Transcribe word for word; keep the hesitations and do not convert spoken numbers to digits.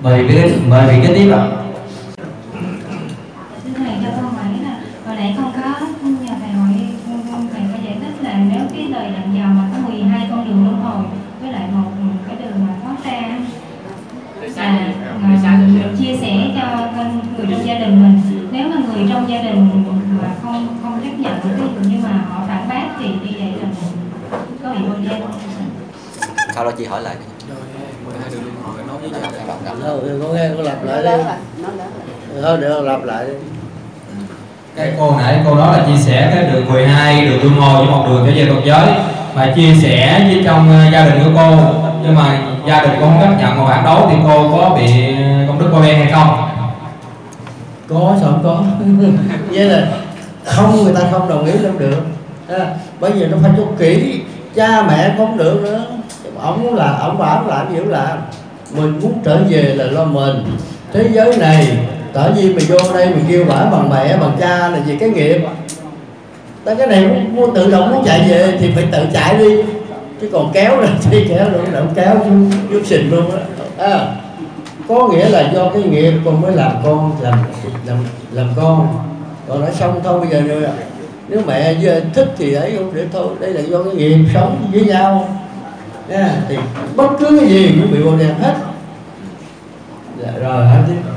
Mời vị mời vị kế tiếp ạ. Thưa thầy, cho con hỏi là hồi nãy con có nhờ thầy hỏi thầy có giải thích là nếu cái lời dặn dò mà có mười hai con đường luân hồi với lại một cái đường mà thoát ra là được chia sẻ cho người trong gia đình mình. Nếu mà người trong gia đình mà không không chấp nhận cái nhưng mà họ phản bác thì như vậy là có bị vô gian không? Sau đó chị hỏi lại. Thôi, con nghe con lặp lại đi. Thôi để con lặp lại đi. Cái cô nãy cô nói là chia sẻ cái đường mười hai đường luân hồi với một đường trở về tục giới, mà chia sẻ với trong gia đình của cô, nhưng mà gia đình cô không chấp nhận mà phản đối thì cô có bị công đức vô đen hay không? Có sao không có. Vậy là không, người ta không đồng ý không được à, bởi vì nó phải cho kỹ, cha mẹ không được nữa. Ông là ông bảo làm gì cũng làm, mình muốn trở về là lo mình. Thế giới này tự nhiên mày vô đây mày kêu bả bằng mẹ bằng cha là vì cái nghiệp. Tới cái này muốn, muốn tự động muốn chạy về thì phải tự chạy đi, chứ còn kéo là thì kéo luôn, động kéo vô xình luôn á. À, có nghĩa là do cái nghiệp con mới làm con làm làm làm con. Còn nói xong thôi bây giờ rồi, nếu mẹ với anh thích thì ấy không để thôi, đây là do cái nghiệp sống với nhau nha. Thì bất cứ cái gì cũng bị vô đen hết. Dạ, rồi hả chứ.